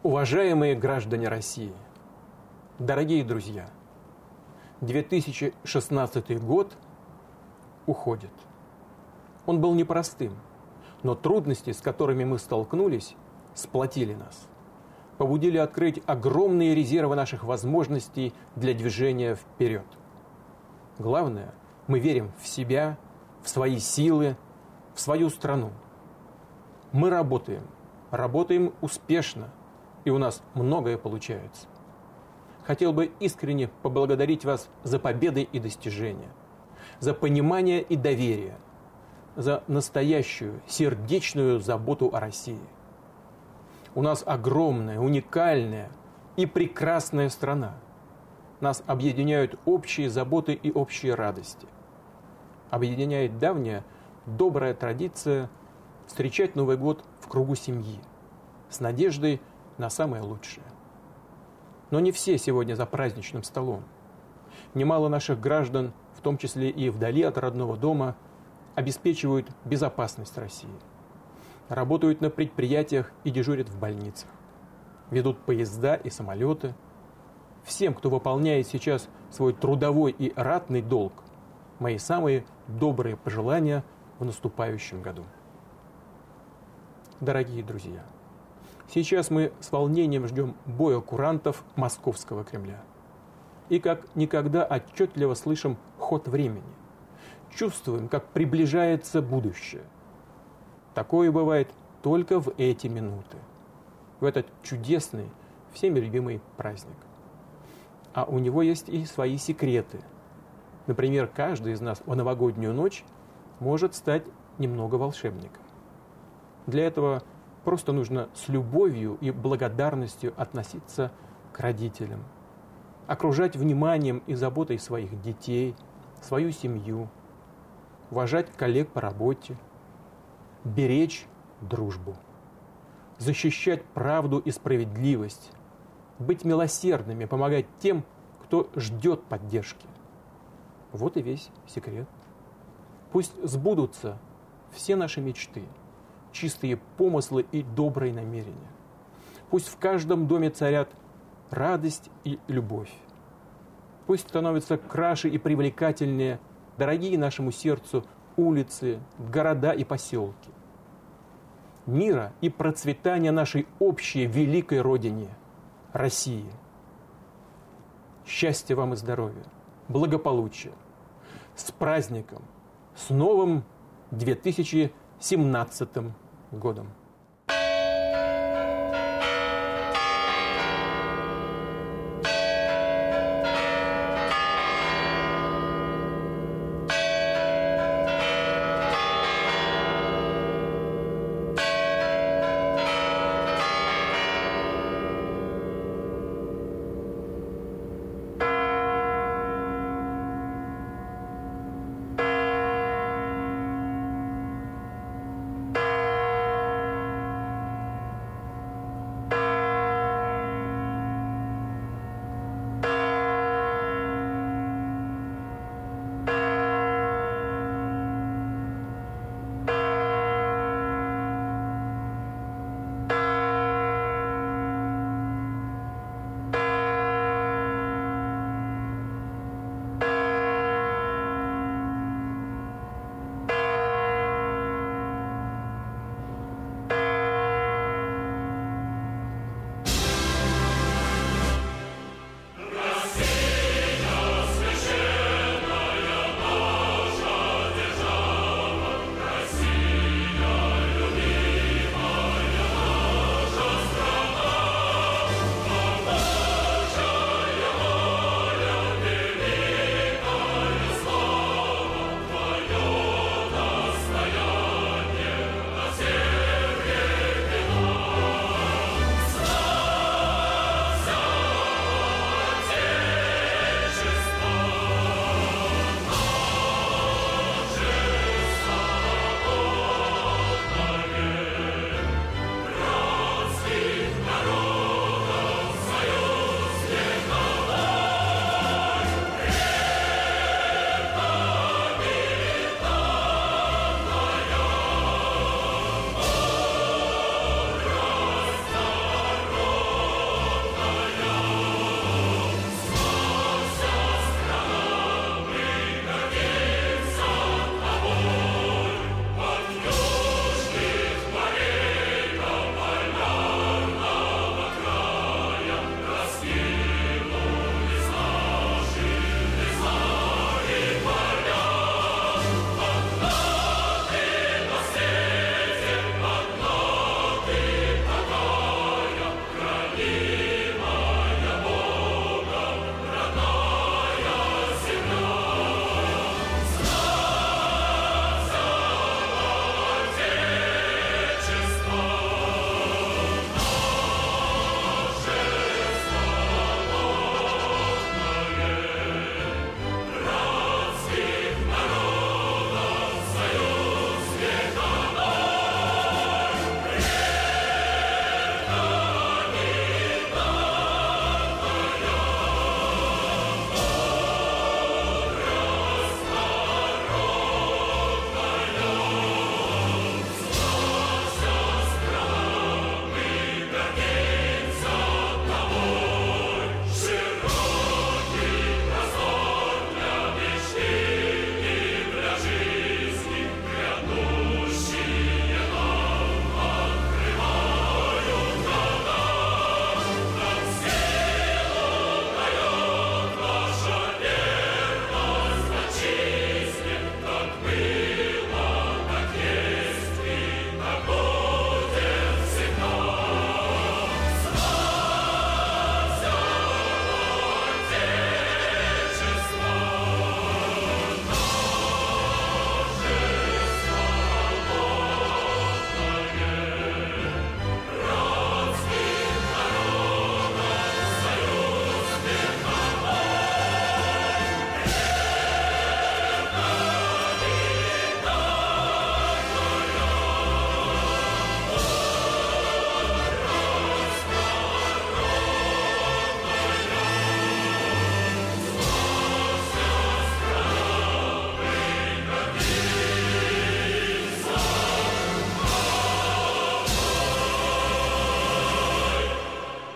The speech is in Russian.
Уважаемые граждане России, дорогие друзья, 2016 год уходит. Он был непростым, но трудности, с которыми мы столкнулись, сплотили нас, побудили открыть огромные резервы наших возможностей для движения вперед. Главное, мы верим в себя, в свои силы, в свою страну. Мы работаем успешно, и у нас многое получается. Хотел бы искренне поблагодарить вас за победы и достижения, за понимание и доверие, за настоящую сердечную заботу о России. У нас огромная, уникальная и прекрасная страна. Нас объединяют общие заботы и общие радости. Объединяет давняя добрая традиция встречать Новый год в кругу семьи, с надеждой на самое лучшее. Но не все сегодня за праздничным столом. Немало наших граждан, в том числе и вдали от родного дома, обеспечивают безопасность России. Работают на предприятиях и дежурят в больницах. Ведут поезда и самолеты. Всем, кто выполняет сейчас свой трудовой и ратный долг, мои самые добрые пожелания в наступающем году. Дорогие друзья, сейчас мы с волнением ждем боя курантов Московского Кремля. И как никогда отчетливо слышим ход времени. Чувствуем, как приближается будущее. Такое бывает только в эти минуты, в этот чудесный, всеми любимый праздник. А у него есть и свои секреты. Например, каждый из нас в новогоднюю ночь может стать немного волшебником. Для этого просто нужно с любовью и благодарностью относиться к родителям, окружать вниманием и заботой своих детей, свою семью, уважать коллег по работе, беречь дружбу, защищать правду и справедливость, быть милосердными, помогать тем, кто ждет поддержки. Вот и весь секрет. Пусть сбудутся все наши мечты, чистые помыслы и добрые намерения. Пусть в каждом доме царят радость и любовь. Пусть становятся краше и привлекательнее дорогие нашему сердцу улицы, города и поселки. Мира и процветания нашей общей великой родине – России. Счастья вам и здоровья, благополучия. С праздником, с новым 2017 годом.